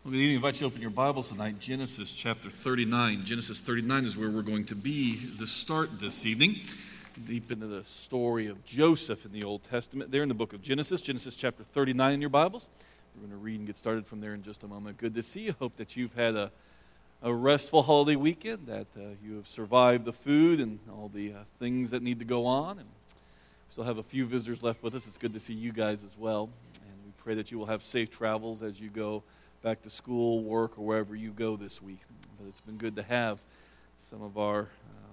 Well, good evening. I invite you to open your Bibles tonight. Genesis chapter 39. Genesis 39 is where we're going to be to start this evening. Deep into the story of Joseph in the Old Testament. There in the book of Genesis chapter 39 in your Bibles. We're going to read and get started from there in just a moment. Good to see you. Hope that you've had a restful holiday weekend, that you have survived the food and all the things that need to go on. And we still have a few visitors left with us. It's good to see you guys as well. And we pray that you will have safe travels as you go back to school, work, or wherever you go this week. But it's been good to have some of our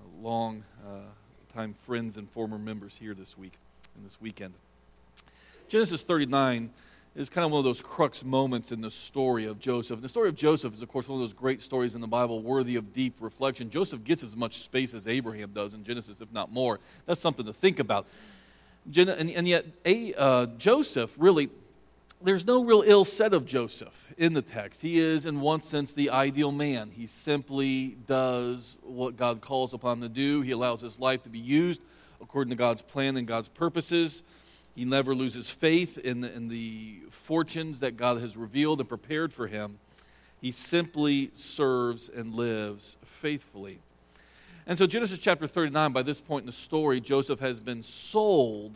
long-time friends and former members here this week and this weekend. Genesis 39 is kind of one of those crux moments in the story of Joseph. And the story of Joseph is, of course, one of those great stories in the Bible worthy of deep reflection. Joseph gets as much space as Abraham does in Genesis, if not more. That's something to think about. And yet, Joseph really... There's no real ill said of Joseph in the text. He is, in one sense, the ideal man. He simply does what God calls upon to do. He allows his life to be used according to God's plan and God's purposes. He never loses faith in the fortunes that God has revealed and prepared for him. He simply serves and lives faithfully. And so Genesis chapter 39, by this point in the story, Joseph has been sold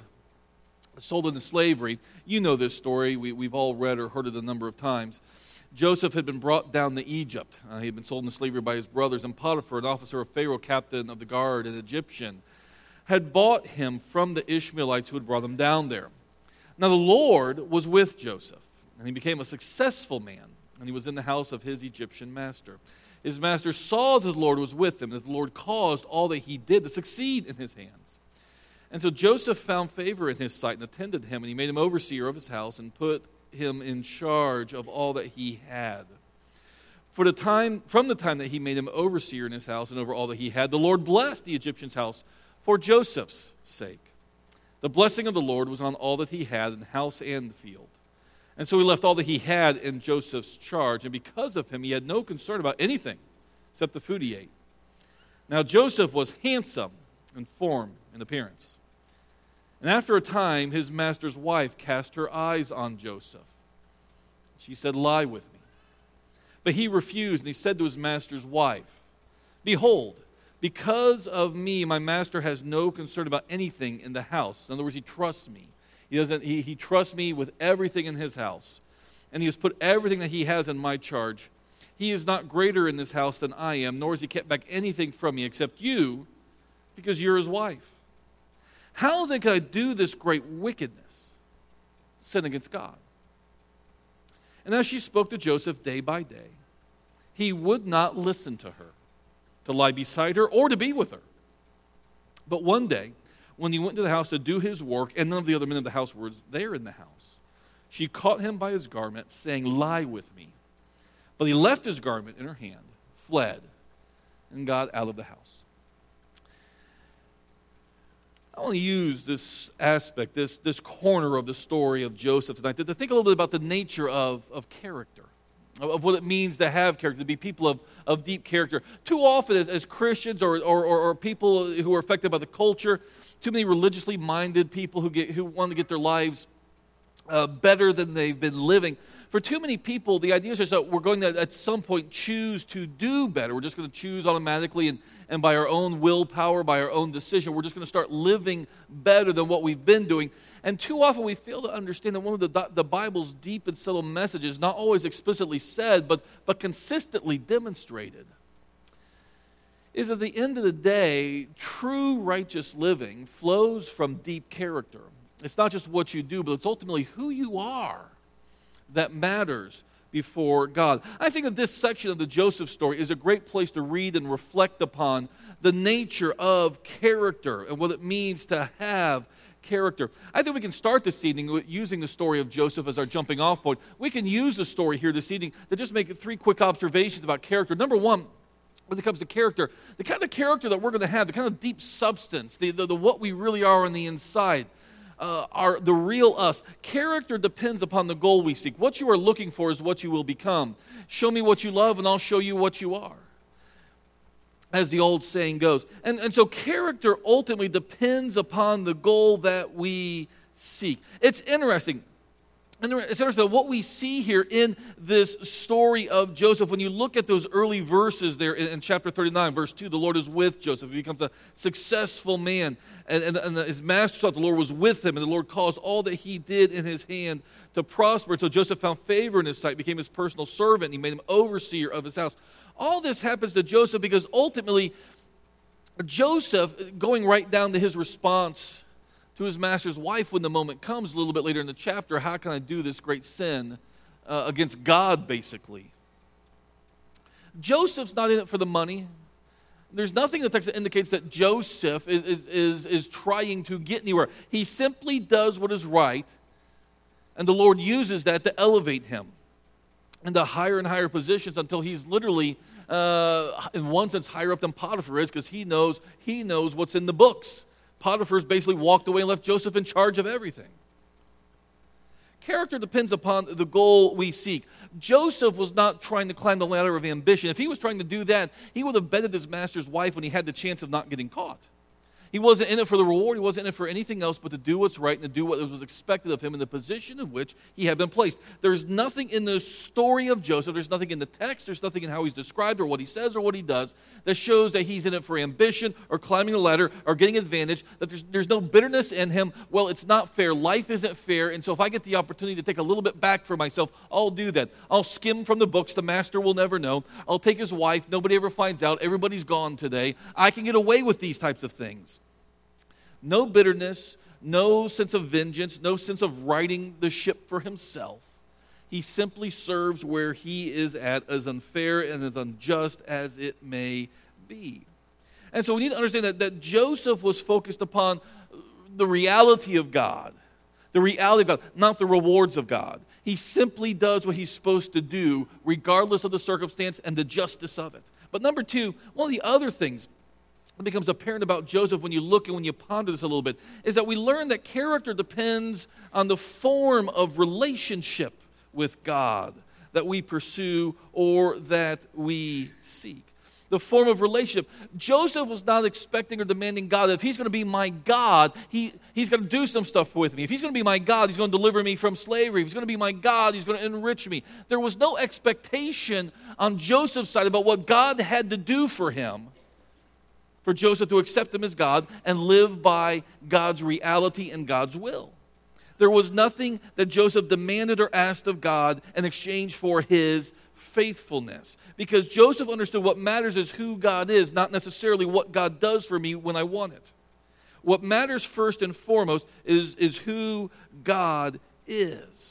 into slavery. You know this story. We've all read or heard it a number of times. Joseph had been brought down to Egypt. He had been sold into slavery by his brothers, and Potiphar, an officer of Pharaoh, captain of the guard, an Egyptian, had bought him from the Ishmaelites who had brought him down there. Now the Lord was with Joseph, and he became a successful man, and he was in the house of his Egyptian master. His master saw that the Lord was with him, that the Lord caused all that he did to succeed in his hands. And so Joseph found favor in his sight and attended him, and he made him overseer of his house and put him in charge of all that he had. From the time that he made him overseer in his house and over all that he had, the Lord blessed the Egyptian's house for Joseph's sake. The blessing of the Lord was on all that he had in house and field. And so he left all that he had in Joseph's charge, and because of him he had no concern about anything except the food he ate. Now Joseph was handsome in form and appearance. And after a time, his master's wife cast her eyes on Joseph. She said, "Lie with me." But he refused, and he said to his master's wife, "Behold, because of me, my master has no concern about anything in the house." In other words, he trusts me. He trusts me with everything in his house. And he has put everything that he has in my charge. He is not greater in this house than I am, nor has he kept back anything from me except you, because you're his wife. How then can I do this great wickedness, sin against God? And as she spoke to Joseph day by day, he would not listen to her, to lie beside her, or to be with her. But one day, when he went to the house to do his work, and none of the other men of the house were there in the house, she caught him by his garment, saying, "Lie with me." But he left his garment in her hand, fled, and got out of the house. I want to use this aspect, this corner of the story of Joseph tonight to think a little bit about the nature of character, of what it means to have character, to be people of deep character. Too often as Christians or people who are affected by the culture, too many religiously minded people who want to get their lives better than they've been living. For too many people, the idea is just that we're going to at some point choose to do better. We're just going to choose automatically and by our own willpower, by our own decision, we're just going to start living better than what we've been doing. And too often we fail to understand that one of the Bible's deep and subtle messages, not always explicitly said, but consistently demonstrated, is at the end of the day, true righteous living flows from deep character. It's not just what you do, but it's ultimately who you are that matters before God. I think that this section of the Joseph story is a great place to read and reflect upon the nature of character and what it means to have character. I think we can start this evening using the story of Joseph as our jumping off point. We can use the story here this evening to just make 3 quick observations about character. Number one, when it comes to character, the kind of character that we're going to have, the kind of deep substance, the what we really are on the inside, are the real us. Character depends upon the goal we seek. What you are looking for is what you will become. Show me what you love and I'll show you what you are, as the old saying goes. And so character ultimately depends upon the goal that we seek. It's interesting. And it's interesting, what we see here in this story of Joseph, when you look at those early verses there in chapter 39, verse 2, the Lord is with Joseph. He becomes a successful man. And his master thought the Lord was with him, and the Lord caused all that he did in his hand to prosper. And so Joseph found favor in his sight, became his personal servant, and he made him overseer of his house. All this happens to Joseph because ultimately, Joseph, going right down to his response to his master's wife when the moment comes a little bit later in the chapter, how can I do this great sin against God, basically? Joseph's not in it for the money. There's nothing in the text that indicates that Joseph is trying to get anywhere. He simply does what is right, and the Lord uses that to elevate him into higher and higher positions until he's literally, in one sense, higher up than Potiphar is, because he knows what's in the books. Potiphar's basically walked away and left Joseph in charge of everything. Character depends upon the goal we seek. Joseph was not trying to climb the ladder of ambition. If he was trying to do that, he would have bedded his master's wife when he had the chance of not getting caught. He wasn't in it for the reward. He wasn't in it for anything else but to do what's right and to do what was expected of him in the position in which he had been placed. There's nothing in the story of Joseph, there's nothing in the text, there's nothing in how he's described or what he says or what he does that shows that he's in it for ambition or climbing a ladder or getting advantage, that there's no bitterness in him. Well, it's not fair. Life isn't fair, and so if I get the opportunity to take a little bit back for myself, I'll do that. I'll skim from the books. The master will never know. I'll take his wife. Nobody ever finds out. Everybody's gone today. I can get away with these types of things. No bitterness, no sense of vengeance, no sense of righting the ship for himself. He simply serves where he is at, as unfair and as unjust as it may be. And so we need to understand that Joseph was focused upon the reality of God. The reality of God, not the rewards of God. He simply does what he's supposed to do, regardless of the circumstance and the justice of it. But number two, one of the other things that becomes apparent about Joseph when you look and when you ponder this a little bit is that we learn that character depends on the form of relationship with God that we pursue or that we seek. The form of relationship. Joseph was not expecting or demanding God that if he's going to be my God, he's going to do some stuff with me. If he's going to be my God, he's going to deliver me from slavery. If he's going to be my God, he's going to enrich me. There was no expectation on Joseph's side about what God had to do for him, for Joseph to accept him as God and live by God's reality and God's will. There was nothing that Joseph demanded or asked of God in exchange for his faithfulness. Because Joseph understood what matters is who God is, not necessarily what God does for me when I want it. What matters first and foremost is who God is.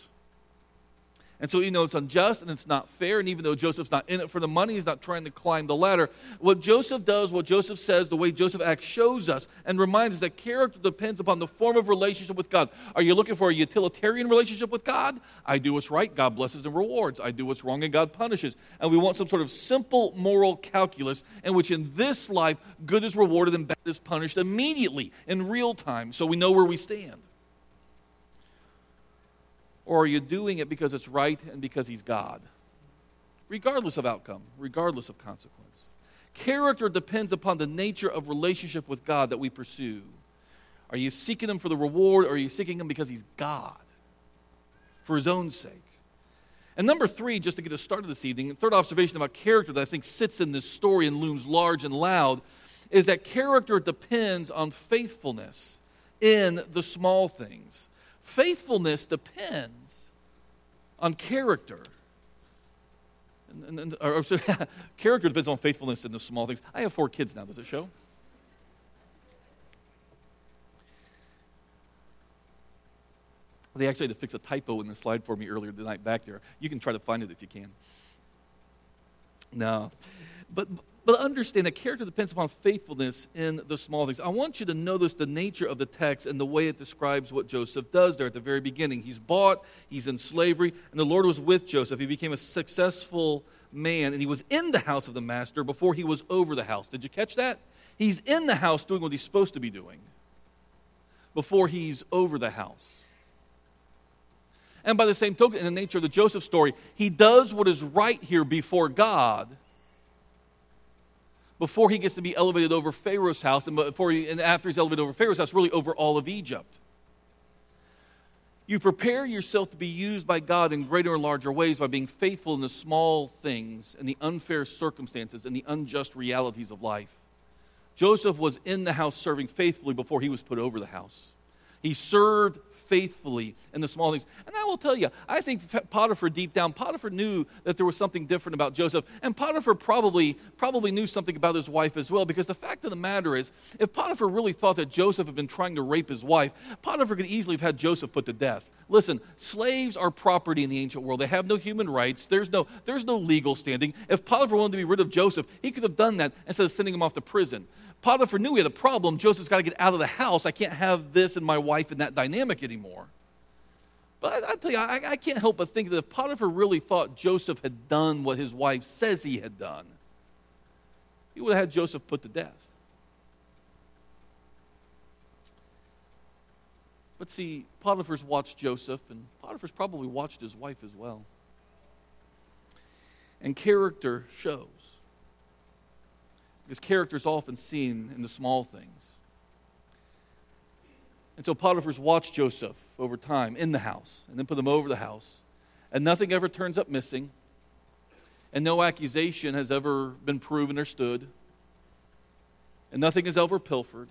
And so even though it's unjust and it's not fair, and even though Joseph's not in it for the money, he's not trying to climb the ladder, what Joseph does, what Joseph says, the way Joseph acts shows us and reminds us that character depends upon the form of relationship with God. Are you looking for a utilitarian relationship with God? I do what's right, God blesses and rewards. I do what's wrong and God punishes. And we want some sort of simple moral calculus in which in this life, good is rewarded and bad is punished immediately in real time so we know where we stand. Or are you doing it because it's right and because he's God? Regardless of outcome, regardless of consequence. Character depends upon the nature of relationship with God that we pursue. Are you seeking him for the reward, or are you seeking him because he's God, for his own sake? And number three, just to get us started this evening, the third observation about character that I think sits in this story and looms large and loud is that character depends on faithfulness in the small things. Faithfulness depends on character. Character depends on faithfulness in the small things. I have 4 kids now. Does it show? They actually had to fix a typo in the slide for me earlier tonight back there. You can try to find it if you can. No. But understand that character depends upon faithfulness in the small things. I want you to notice the nature of the text and the way it describes what Joseph does there at the very beginning. He's bought, he's in slavery, and the Lord was with Joseph. He became a successful man, and he was in the house of the master before he was over the house. Did you catch that? He's in the house doing what he's supposed to be doing before he's over the house. And by the same token, in the nature of the Joseph story, he does what is right here before God before he gets to be elevated over Pharaoh's house, and after he's elevated over Pharaoh's house, really over all of Egypt. You prepare yourself to be used by God in greater and larger ways by being faithful in the small things and the unfair circumstances and the unjust realities of life. Joseph was in the house serving faithfully before he was put over the house. He served faithfully in the small things. And I will tell you, I think Potiphar, deep down, Potiphar knew that there was something different about Joseph. And Potiphar probably knew something about his wife as well, because the fact of the matter is, if Potiphar really thought that Joseph had been trying to rape his wife, Potiphar could easily have had Joseph put to death. Listen, slaves are property in the ancient world. They have no human rights. There's no legal standing. If Potiphar wanted to be rid of Joseph, he could have done that instead of sending him off to prison. Potiphar knew he had a problem. Joseph's got to get out of the house. I can't have this and my wife in that dynamic anymore. But I tell you, I can't help but think that if Potiphar really thought Joseph had done what his wife says he had done, he would have had Joseph put to death. But see, Potiphar's watched Joseph, and Potiphar's probably watched his wife as well. And character shows. Because character is often seen in the small things. And so Potiphar's watched Joseph over time in the house, and then put him over the house. And nothing ever turns up missing. And no accusation has ever been proven or stood. And nothing is ever pilfered.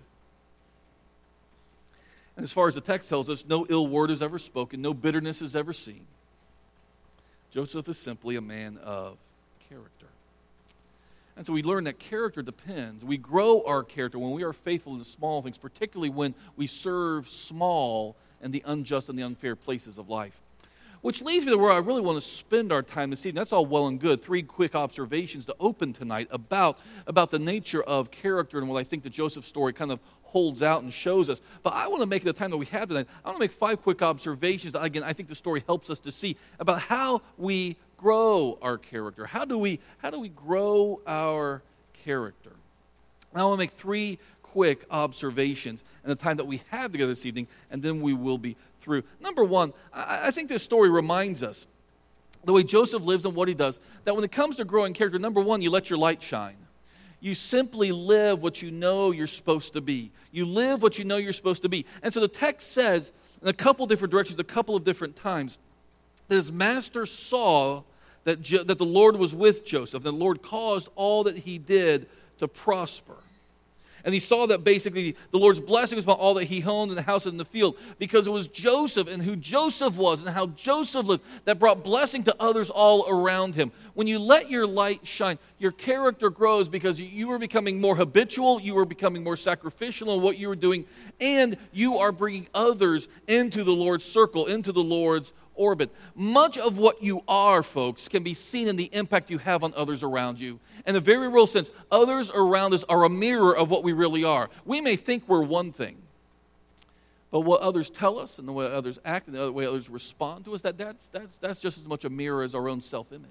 And as far as the text tells us, no ill word is ever spoken, no bitterness is ever seen. Joseph is simply a man of character. And so we learn that character depends. We grow our character when we are faithful in the small things, particularly when we serve small and the unjust and the unfair places of life. Which leads me to where I really want to spend our time this evening. That's all well and good. 3 quick observations to open tonight about the nature of character and what I think the Joseph story kind of holds out and shows us. But I want to make the time that we have tonight, I want to make 5 quick observations that, again, I think the story helps us to see about how we grow our character. How do we grow our character? And I want to make 3 quick observations in the time that we have together this evening, and then we will be through. Number 1, I think this story reminds us, the way Joseph lives and what he does, that when it comes to growing character, number 1, you let your light shine. You simply live what you know you're supposed to be. You live what you know you're supposed to be. And so the text says, in a couple different directions, a couple of different times, that his master saw that the Lord was with Joseph, and the Lord caused all that he did to prosper. And he saw that basically the Lord's blessing was upon all that he owned in the house and in the field, because it was Joseph and who Joseph was and how Joseph lived that brought blessing to others all around him. When you let your light shine, your character grows because you are becoming more habitual, you are becoming more sacrificial in what you are doing, and you are bringing others into the Lord's circle, into the Lord's orbit. Much of what you are, folks, can be seen in the impact you have on others around you. In a very real sense, others around us are a mirror of what we really are. We may think we're one thing, but what others tell us and the way others act and the way others respond to us, that's just as much a mirror as our own self-image.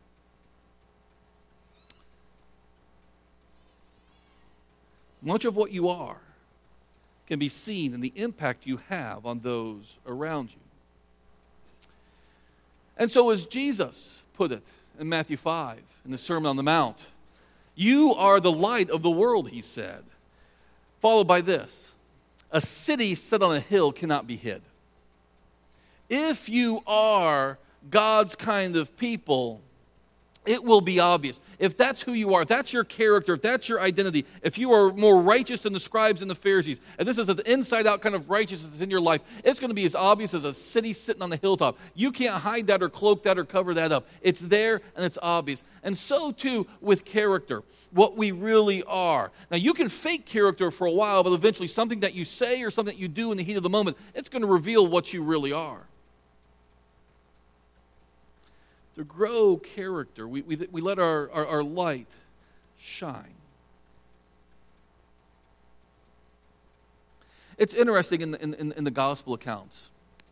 Much of what you are can be seen in the impact you have on those around you. And so as Jesus put it in Matthew 5, in the Sermon on the Mount, you are the light of the world, he said. Followed by this, a city set on a hill cannot be hid. If you are God's kind of people, it will be obvious. If that's who you are, if that's your character, if that's your identity, if you are more righteous than the scribes and the Pharisees, if this is an inside-out kind of righteousness in your life, it's going to be as obvious as a city sitting on the hilltop. You can't hide that or cloak that or cover that up. It's there and it's obvious. And so too with character, what we really are. Now you can fake character for a while, but eventually something that you say or something that you do in the heat of the moment, it's going to reveal what you really are. To grow character, we let our light shine. It's interesting in the gospel accounts.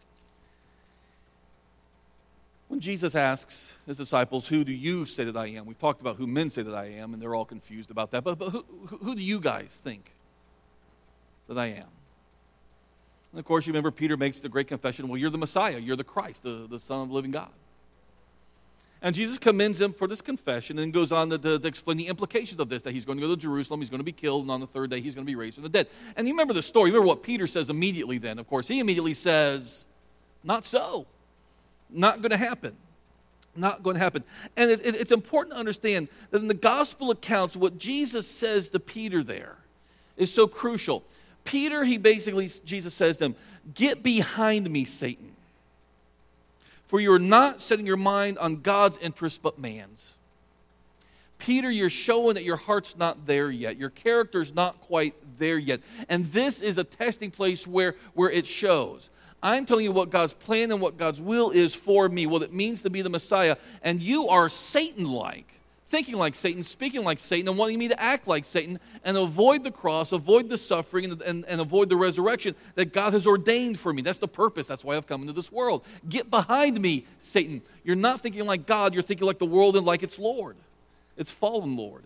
When Jesus asks his disciples, who do you say that I am? We've talked about who men say that I am, and they're all confused about that. But who do you guys think that I am? And of course, you remember Peter makes the great confession, well, you're the Messiah, you're the Christ, the Son of the living God. And Jesus commends him for this confession and goes on to explain the implications of this, that he's going to go to Jerusalem, he's going to be killed, and on the 3rd day he's going to be raised from the dead. And you remember the story. You remember what Peter says immediately then, of course. He immediately says, Not so. Not going to happen. Not going to happen. And it's important to understand that in the gospel accounts, what Jesus says to Peter there is so crucial. Peter, Jesus says to him, "Get behind me, Satan. For you are not setting your mind on God's interests, but man's." Peter, you're showing that your heart's not there yet. Your character's not quite there yet. And this is a testing place where it shows. I'm telling you what God's plan and what God's will is for me, what it means to be the Messiah. And you are Satan-like, thinking like Satan, speaking like Satan, and wanting me to act like Satan and avoid the cross, avoid the suffering, and avoid the resurrection that God has ordained for me. That's the purpose. That's why I've come into this world. Get behind me, Satan. You're not thinking like God. You're thinking like the world and like its Lord. Its fallen Lord.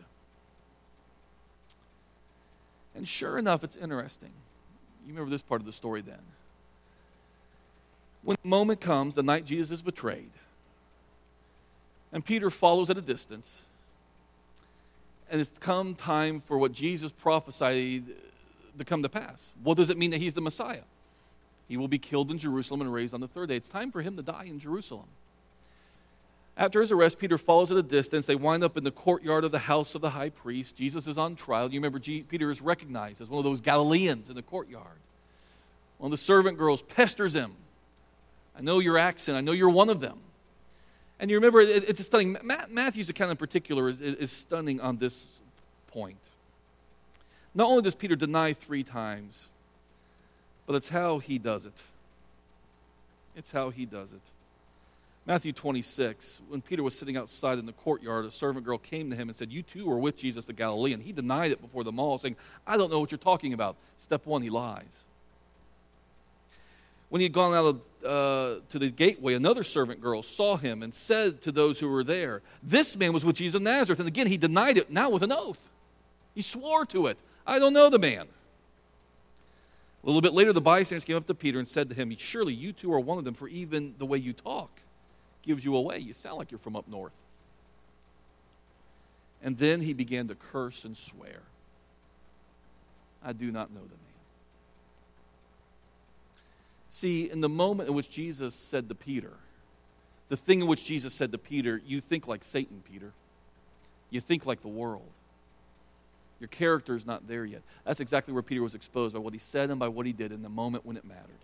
And sure enough, it's interesting. You remember this part of the story then. When the moment comes, the night Jesus is betrayed, and Peter follows at a distance, and it's come time for what Jesus prophesied to come to pass. What does it mean that he's the Messiah? He will be killed in Jerusalem and raised on the third day. It's time for him to die in Jerusalem. After his arrest, Peter follows at a distance. They wind up in the courtyard of the house of the high priest. Jesus is on trial. You remember Peter is recognized as one of those Galileans in the courtyard. One of the servant girls pesters him. "I know your accent. I know you're one of them." And you remember, it's stunning. Matthew's account in particular is stunning on this point. Not only does Peter deny 3 times, but it's how he does it. It's how he does it. Matthew 26, when Peter was sitting outside in the courtyard, a servant girl came to him and said, "You too were with Jesus the Galilean." He denied it before them all, saying, "I don't know what you're talking about." Step 1, he lies. When he had gone out to the gateway, another servant girl saw him and said to those who were there, "This man was with Jesus of Nazareth." And again, he denied it, now with an oath. He swore to it. "I don't know the man." A little bit later, the bystanders came up to Peter and said to him, "Surely you too are one of them, for even the way you talk gives you away. You sound like you're from up north." And then he began to curse and swear, "I do not know the man." See, in the moment in which Jesus said to Peter, the thing in which Jesus said to Peter, you think like Satan, Peter. You think like the world. Your character is not there yet. That's exactly where Peter was exposed, by what he said and by what he did in the moment when it mattered.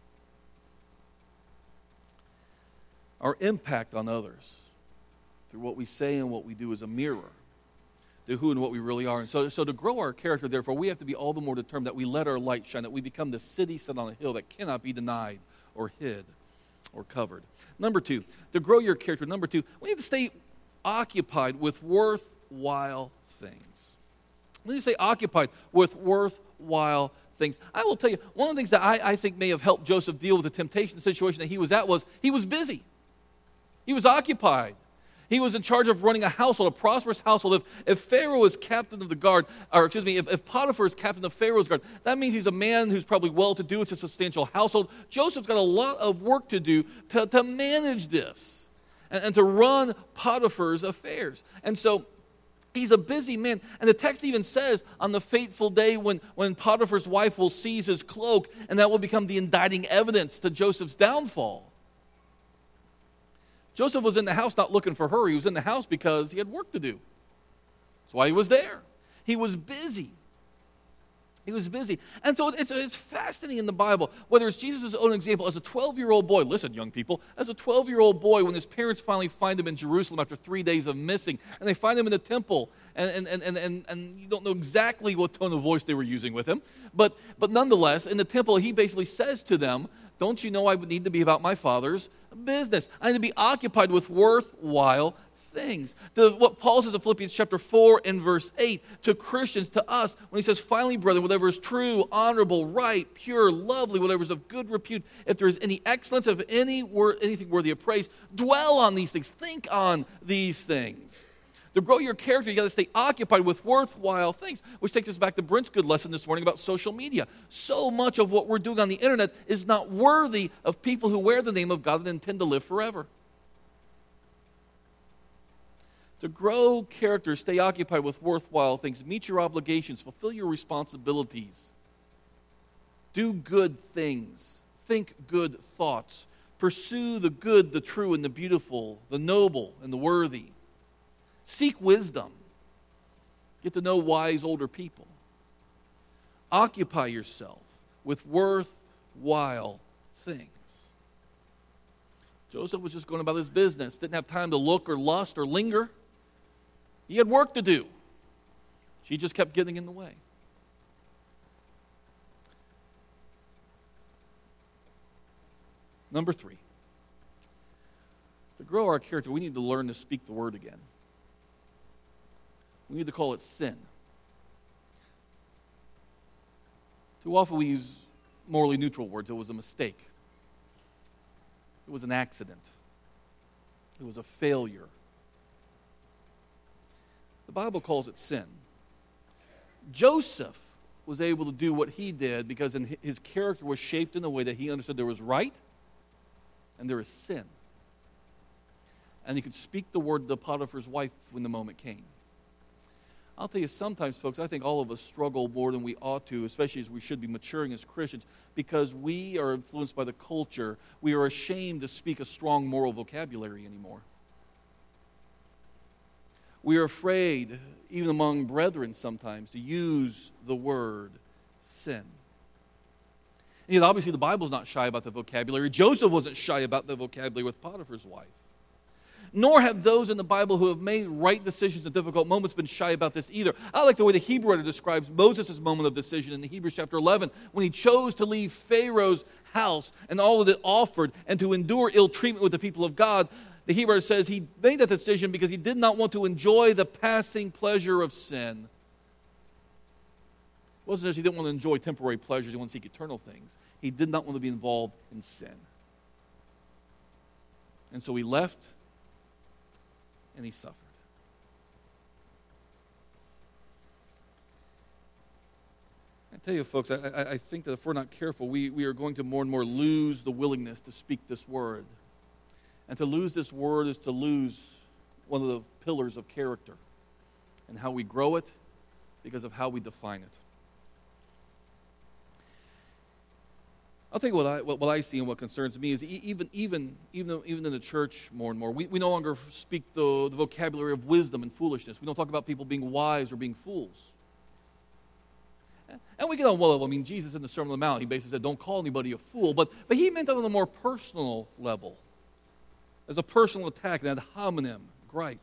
Our impact on others through what we say and what we do is a mirror to who and what we really are. And so to grow our character, therefore, we have to be all the more determined that we let our light shine, that we become the city set on a hill that cannot be denied or hid or covered. Number 2, to grow your character, we need to stay occupied with worthwhile things. We need to stay occupied with worthwhile things. I will tell you, one of the things that I think may have helped Joseph deal with the temptation situation that he was at was he was busy. He was occupied. He was in charge of running a household, a prosperous household. If Pharaoh is captain of the guard, if Potiphar is captain of Pharaoh's guard, that means he's a man who's probably well-to-do. It's a substantial household. Joseph's got a lot of work to do to manage this and to run Potiphar's affairs. And so he's a busy man. And the text even says on the fateful day when Potiphar's wife will seize his cloak, and that will become the indicting evidence to Joseph's downfall. Joseph was in the house not looking for her. He was in the house because he had work to do. That's why he was there. He was busy. He was busy. And so it's fascinating in the Bible, whether it's Jesus' own example as a 12-year-old boy. Listen, young people, as a 12-year-old boy, when his parents finally find him in Jerusalem after 3 days of missing, and they find him in the temple, and you don't know exactly what tone of voice they were using with him, but nonetheless, in the temple, he basically says to them, "Don't you know I would need to be about my Father's business? I need to be occupied with worthwhile things." To what Paul says in Philippians chapter 4 and verse 8 to Christians, to us, when he says, "Finally, brethren, whatever is true, honorable, right, pure, lovely, whatever is of good repute, if there is any excellence, if anything worthy of praise, dwell on these things." Think on these things. To grow your character, you got to stay occupied with worthwhile things, which takes us back to Brent's good lesson this morning about social media. So much of what we're doing on the internet is not worthy of people who wear the name of God and intend to live forever. To grow character, stay occupied with worthwhile things, meet your obligations, fulfill your responsibilities, do good things, think good thoughts, Pursue the good, the true, and the beautiful, the noble, and the worthy. Seek wisdom. Get to know wise older people. Occupy yourself with worthwhile things. Joseph was just going about his business, didn't have time to look or lust or linger. He had work to do. She just kept getting in the way. Number 3. To grow our character, we need to learn to speak the word again. We need to call it sin. Too often we use morally neutral words. It was a mistake. It was an accident. It was a failure. The Bible calls it sin. Joseph was able to do what he did because his character was shaped in a way that he understood there was right and there is sin. And he could speak the word to Potiphar's wife when the moment came. I'll tell you, sometimes, folks, I think all of us struggle more than we ought to, especially as we should be maturing as Christians, because we are influenced by the culture. We are ashamed to speak a strong moral vocabulary anymore. We are afraid, even among brethren sometimes, to use the word sin. And yet, obviously, the Bible's not shy about the vocabulary. Joseph wasn't shy about the vocabulary with Potiphar's wife. Nor have those in the Bible who have made right decisions in difficult moments been shy about this either. I like the way the Hebrew writer describes Moses' moment of decision in Hebrews chapter 11, when he chose to leave Pharaoh's house and all that it offered and to endure ill treatment with the people of God. The Hebrew writer says he made that decision because he did not want to enjoy the passing pleasure of sin. It wasn't just he didn't want to enjoy temporary pleasures, he wanted to seek eternal things. He did not want to be involved in sin. And so he left, and he suffered. I tell you, folks, I think that if we're not careful, we are going to more and more lose the willingness to speak this word. And to lose this word is to lose one of the pillars of character and how we grow it because of how we define it. I'll tell you what I see and what concerns me is even in the church more and more, we no longer speak the vocabulary of wisdom and foolishness. We don't talk about people being wise or being fools. And we get on, well, I mean, Jesus in the Sermon on the Mount, he basically said, don't call anybody a fool. But he meant that on a more personal level, as a personal attack, an ad hominem gripe.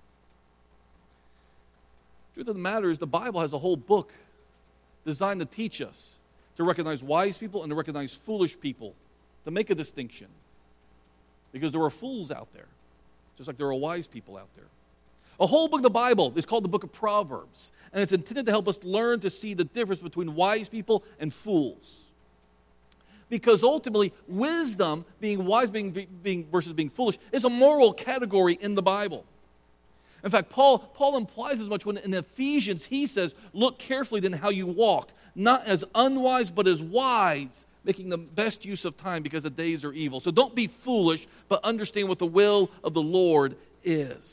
The truth of the matter is the Bible has a whole book designed to teach us to recognize wise people and to recognize foolish people, to make a distinction. Because there are fools out there, just like there are wise people out there. A whole book of the Bible is called the book of Proverbs, and it's intended to help us learn to see the difference between wise people and fools. Because ultimately, wisdom, being wise being versus being foolish, is a moral category in the Bible. In fact, Paul implies as much when in Ephesians he says, look carefully then how you walk, not as unwise but as wise, making the best use of time because the days are evil. So don't be foolish, but understand what the will of the Lord is.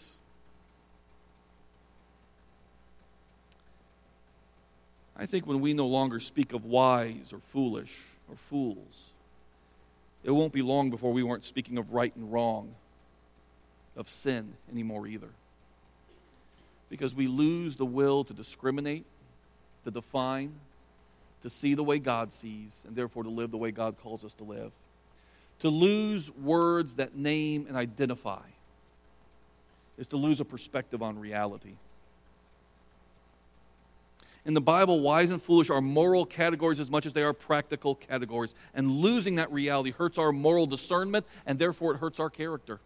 I think when we no longer speak of wise or foolish or fools, it won't be long before we weren't speaking of right and wrong, of sin anymore either. Because we lose the will to discriminate, to define, to see the way God sees, and therefore to live the way God calls us to live. To lose words that name and identify is to lose a perspective on reality. In the Bible, wise and foolish are moral categories as much as they are practical categories. And losing that reality hurts our moral discernment, and therefore it hurts our character.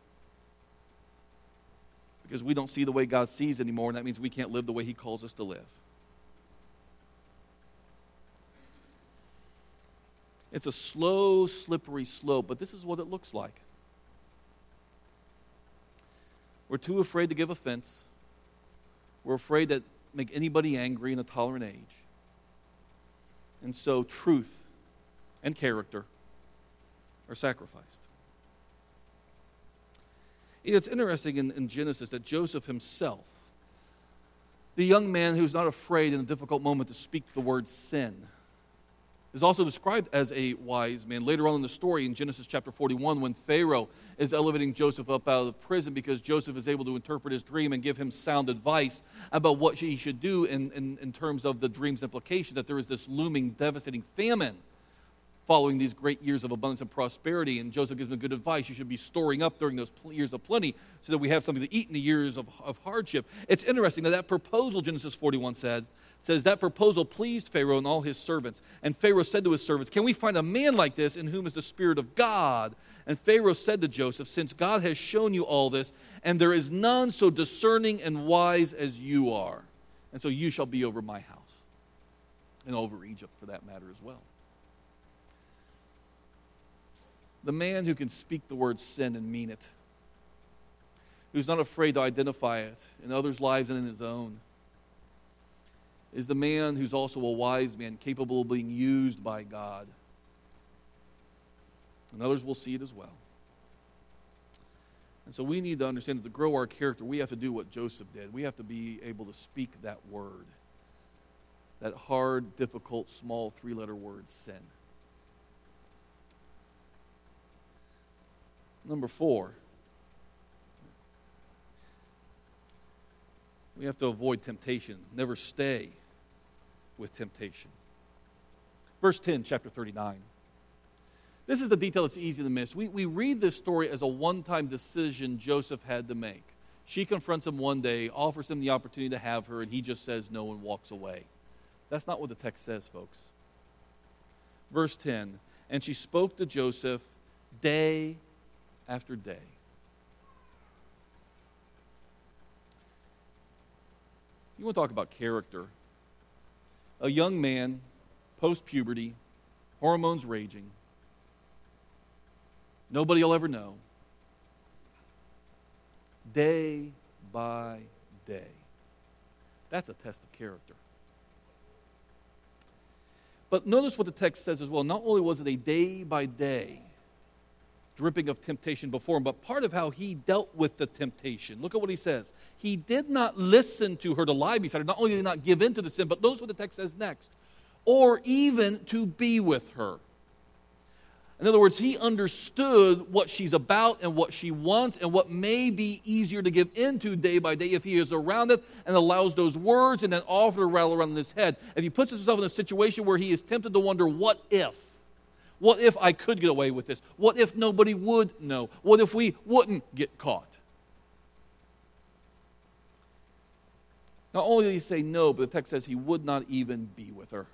Because we don't see the way God sees anymore, and that means we can't live the way He calls us to live. It's a slow, slippery slope, but this is what it looks like. We're too afraid to give offense. We're afraid to make anybody angry in a tolerant age. And so truth and character are sacrificed. It's interesting in Genesis that Joseph himself, the young man who's not afraid in a difficult moment to speak the word sin, is also described as a wise man. Later on in the story, in Genesis chapter 41, when Pharaoh is elevating Joseph up out of the prison because Joseph is able to interpret his dream and give him sound advice about what he should do in terms of the dream's implication, that there is this looming, devastating famine following these great years of abundance and prosperity. And Joseph gives him good advice. You should be storing up during those years of plenty so that we have something to eat in the years of hardship. It's interesting that proposal, Genesis 41 says that proposal pleased Pharaoh and all his servants. And Pharaoh said to his servants, "Can we find a man like this in whom is the Spirit of God?" And Pharaoh said to Joseph, "Since God has shown you all this, and there is none so discerning and wise as you are, and so you shall be over my house," and over Egypt for that matter as well. The man who can speak the word sin and mean it, who's not afraid to identify it in others' lives and in his own, is the man who's also a wise man, capable of being used by God. And others will see it as well. And so we need to understand that to grow our character, we have to do what Joseph did. We have to be able to speak that word, that hard, difficult, small, three-letter word, sin. Number 4, we have to avoid temptation, never stay with temptation. Verse 10, chapter 39. This is the detail that's easy to miss. We read this story as a one-time decision Joseph had to make. She confronts him one day, offers him the opportunity to have her, and he just says no and walks away. That's not what the text says, folks. Verse 10, and she spoke to Joseph day after day. You want to talk about character. A young man, post-puberty, hormones raging. Nobody will ever know. Day by day. That's a test of character. But notice what the text says as well. Not only was it a day by day dripping of temptation before him, but part of how he dealt with the temptation. Look at what he says. He did not listen to her to lie beside her. Not only did he not give in to the sin, but notice what the text says next. Or even to be with her. In other words, he understood what she's about and what she wants and what may be easier to give into day by day if he is around it and allows those words and then offer to rattle around in his head. If he puts himself in a situation where he is tempted to wonder, what if? What if I could get away with this? What if nobody would know? What if we wouldn't get caught? Not only did he say no, but the text says he would not even be with her.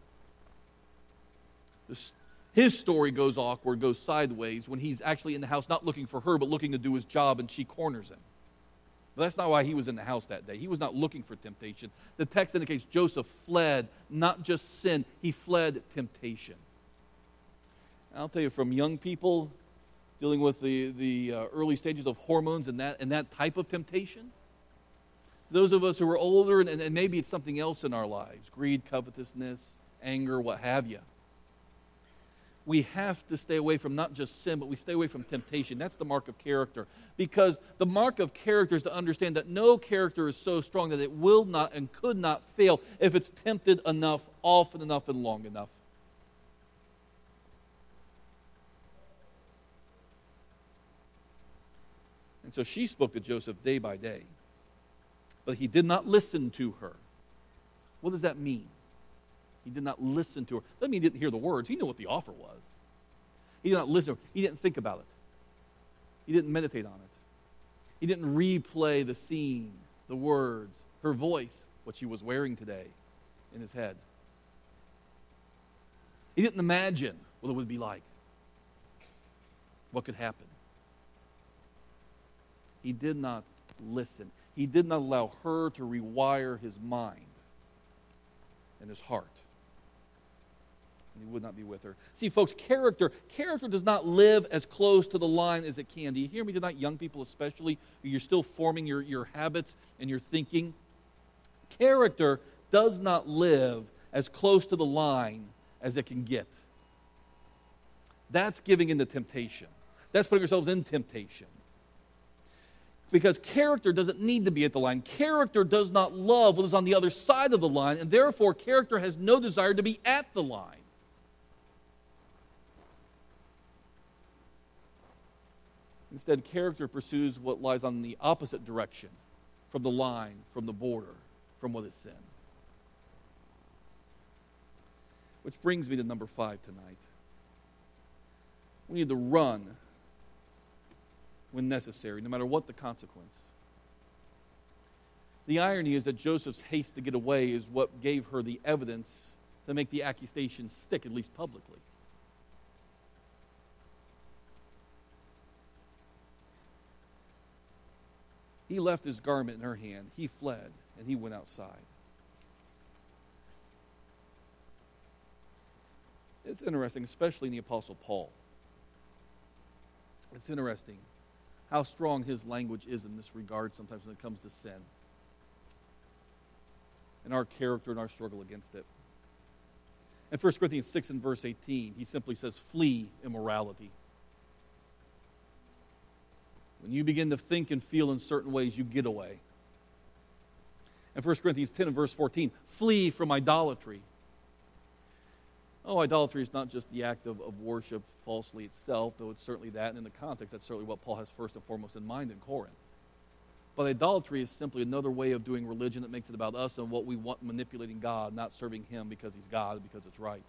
His story goes awkward, goes sideways when he's actually in the house not looking for her, but looking to do his job, and she corners him. But that's not why he was in the house that day. He was not looking for temptation. The text indicates Joseph fled not just sin, he fled temptation. I'll tell you, from young people dealing with the early stages of hormones and that type of temptation, those of us who are older, and maybe it's something else in our lives, greed, covetousness, anger, what have you, we have to stay away from not just sin, but we stay away from temptation. That's the mark of character. Because the mark of character is to understand that no character is so strong that it will not and could not fail if it's tempted enough, often enough, and long enough. And so she spoke to Joseph day by day, but he did not listen to her. What does that mean? He did not listen to her. That doesn't mean he didn't hear the words. He knew what the offer was. He did not listen to her. He didn't think about it. He didn't meditate on it. He didn't replay the scene, the words, her voice, what she was wearing today in his head. He didn't imagine what it would be like, what could happen. He did not listen. He did not allow her to rewire his mind and his heart. And he would not be with her. See, folks, character does not live as close to the line as it can. Do you hear me tonight, young people especially? You're still forming your habits and your thinking. Character does not live as close to the line as it can get. That's giving in to temptation. That's putting ourselves in temptation. Because character doesn't need to be at the line. Character does not love what is on the other side of the line, and therefore character has no desire to be at the line. Instead, character pursues what lies on the opposite direction from the line, from the border, from what is sin. Which brings me to number 5 tonight. We need to run when necessary, no matter what the consequence. The irony is that Joseph's haste to get away is what gave her the evidence to make the accusation stick, at least publicly. He left his garment in her hand. He fled, and he went outside. It's interesting, especially in the Apostle Paul. It's interesting how strong his language is in this regard sometimes when it comes to sin and our character and our struggle against it. In 1 Corinthians 6 and verse 18, he simply says, flee immorality. When you begin to think and feel in certain ways, you get away. In 1 Corinthians 10 and verse 14, flee from idolatry. Oh, idolatry is not just the act of worship falsely itself, though it's certainly that, and in the context, that's certainly what Paul has first and foremost in mind in Corinth. But idolatry is simply another way of doing religion that makes it about us and what we want, manipulating God, not serving Him because He's God, because it's right.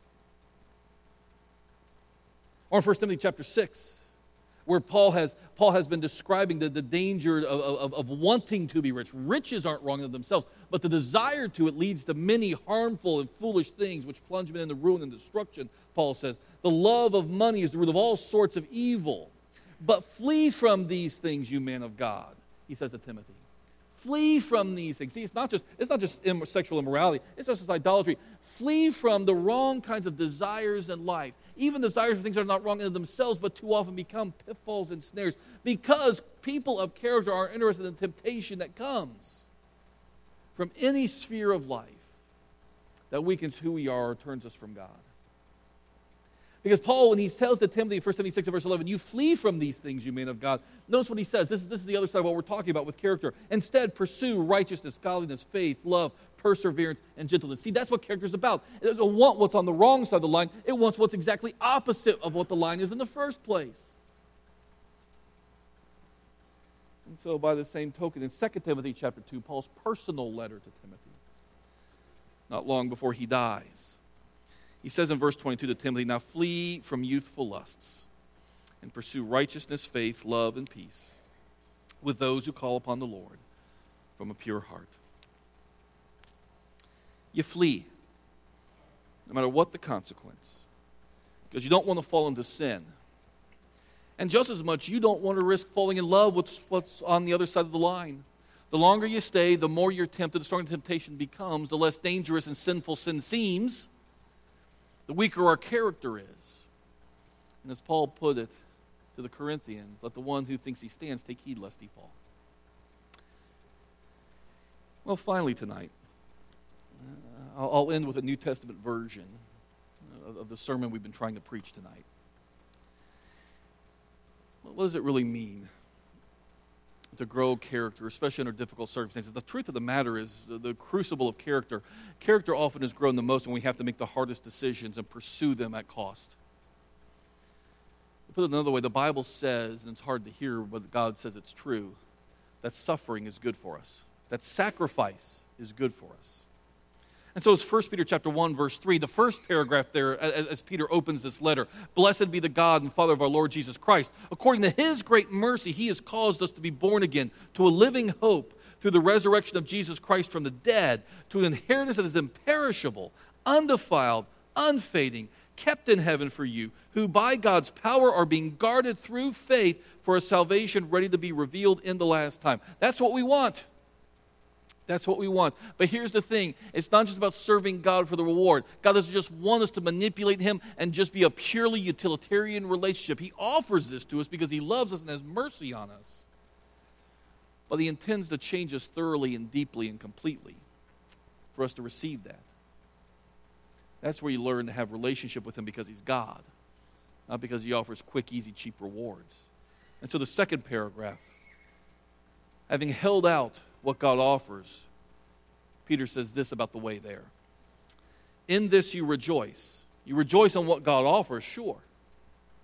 Or in 1 Timothy chapter 6, where Paul has been describing the danger of wanting to be rich. Riches aren't wrong in themselves, but the desire to it leads to many harmful and foolish things which plunge men into ruin and destruction, Paul says. The love of money is the root of all sorts of evil. But flee from these things, you men of God, he says to Timothy. Flee from these things. See, it's not just sexual immorality. It's not just idolatry. Flee from the wrong kinds of desires in life. Even desires for things that are not wrong in themselves, but too often become pitfalls and snares. Because people of character are interested in temptation that comes from any sphere of life that weakens who we are or turns us from God. Because Paul, when he tells to Timothy in 1 Timothy 6 verse 11, you flee from these things, you men of God. Notice what he says. This is the other side of what we're talking about with character. Instead, pursue righteousness, godliness, faith, love, perseverance, and gentleness. See, that's what character is about. It doesn't want what's on the wrong side of the line. It wants what's exactly opposite of what the line is in the first place. And so by the same token, in 2 Timothy chapter 2, Paul's personal letter to Timothy, not long before he dies, he says in verse 22 to Timothy, now flee from youthful lusts and pursue righteousness, faith, love, and peace with those who call upon the Lord from a pure heart. You flee, no matter what the consequence, because you don't want to fall into sin. And just as much, you don't want to risk falling in love with what's on the other side of the line. The longer you stay, the more you're tempted, the stronger the temptation becomes, the less dangerous and sinful sin seems, the weaker our character is. And as Paul put it to the Corinthians, let the one who thinks he stands take heed lest he fall. Well, finally tonight, I'll end with a New Testament version of the sermon we've been trying to preach tonight. What does it really mean to grow character, especially under difficult circumstances? The truth of the matter is the crucible of character. Character often is grown the most when we have to make the hardest decisions and pursue them at cost. To put it another way, the Bible says, and it's hard to hear, but God says it's true, that suffering is good for us, that sacrifice is good for us. And so it's 1 Peter chapter 1, verse 3, the first paragraph there as Peter opens this letter. Blessed be the God and Father of our Lord Jesus Christ. According to His great mercy, He has caused us to be born again to a living hope through the resurrection of Jesus Christ from the dead, to an inheritance that is imperishable, undefiled, unfading, kept in heaven for you, who by God's power are being guarded through faith for a salvation ready to be revealed in the last time. That's what we want. That's what we want. But here's the thing. It's not just about serving God for the reward. God doesn't just want us to manipulate Him and just be a purely utilitarian relationship. He offers this to us because He loves us and has mercy on us. But He intends to change us thoroughly and deeply and completely for us to receive that. That's where you learn to have relationship with Him because He's God, not because He offers quick, easy, cheap rewards. And so the second paragraph, having held out what God offers, Peter says this about the way there. In this you rejoice. You rejoice on what God offers, sure.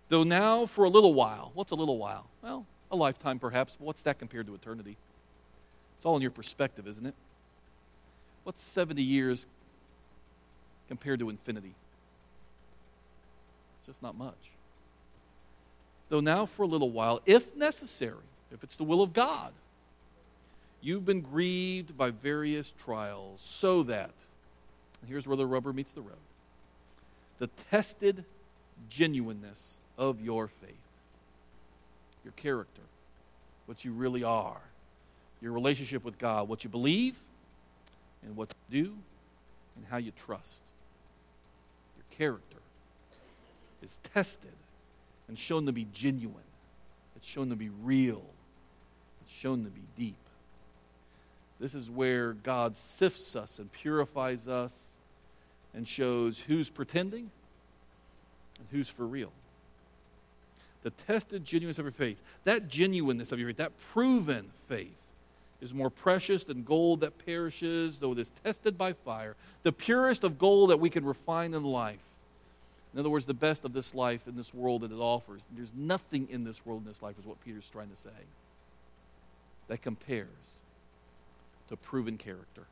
Though now for a little while. What's a little while? Well, a lifetime perhaps, but what's that compared to eternity? It's all in your perspective, isn't it? What's 70 years compared to infinity? It's just not much. Though now for a little while, if necessary, if it's the will of God, you've been grieved by various trials, so that, and here's where the rubber meets the road, the tested genuineness of your faith, your character, what you really are, your relationship with God, what you believe, and what you do, and how you trust. Your character is tested and shown to be genuine. It's shown to be real. It's shown to be deep. This is where God sifts us and purifies us and shows who's pretending and who's for real. The tested genuineness of your faith, that genuineness of your faith, that proven faith, is more precious than gold that perishes, though it is tested by fire. The purest of gold that we can refine in life. In other words, the best of this life in this world that it offers. There's nothing in this world, in this life, is what Peter's trying to say, that compares to proven character.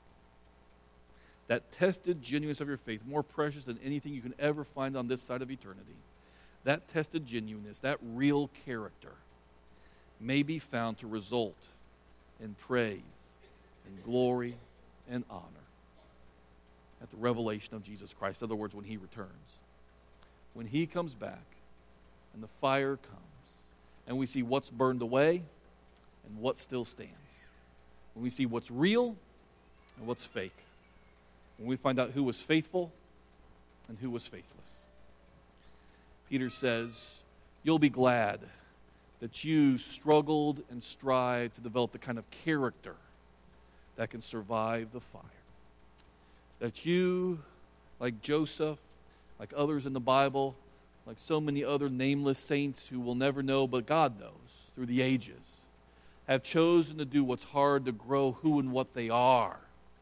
That tested genuineness of your faith, more precious than anything you can ever find on this side of eternity. That tested genuineness, that real character, may be found to result in praise and glory and honor at the revelation of Jesus Christ. In other words, when he returns. When he comes back and the fire comes and we see what's burned away and what still stands. When we see what's real and what's fake. When we find out who was faithful and who was faithless. Peter says, you'll be glad that you struggled and strived to develop the kind of character that can survive the fire. That you, like Joseph, like others in the Bible, like so many other nameless saints who we'll never know, but God knows through the ages, have chosen to do what's hard to grow who and what they are,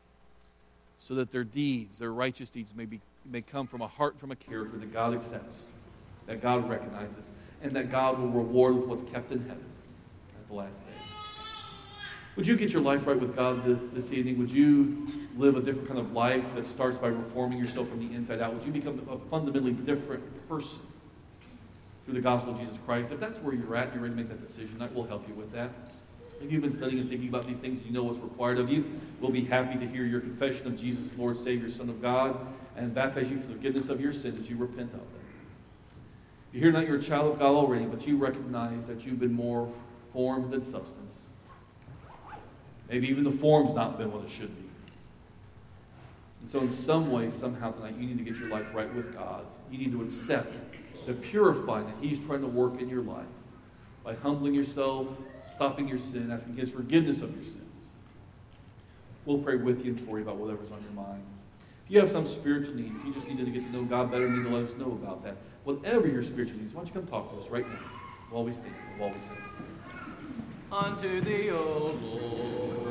so that their deeds, their righteous deeds, may come from a heart, from a character that God accepts, that God recognizes, and that God will reward with what's kept in heaven at the last day. Would you get your life right with God this evening? Would you live a different kind of life that starts by reforming yourself from the inside out? Would you become a fundamentally different person through the gospel of Jesus Christ? If that's where you're at and you're ready to make that decision, that will help you with that. If you've been studying and thinking about these things and you know what's required of you, we'll be happy to hear your confession of Jesus, Lord, Savior, Son of God, and baptize you for the forgiveness of your sins as you repent of them. You hear not you're a child of God already, but you recognize that you've been more form than substance. Maybe even the form's not been what it should be. And so in some way, somehow tonight, you need to get your life right with God. You need to accept the purifying that he's trying to work in your life by humbling yourself, stopping your sin, asking his forgiveness of your sins. We'll pray with you and for you about whatever's on your mind. If you have some spiritual need, if you just needed to get to know God better, need to let us know about that. Whatever your spiritual needs, why don't you come talk to us right now while we stand, while we sing. Unto thee, O Lord.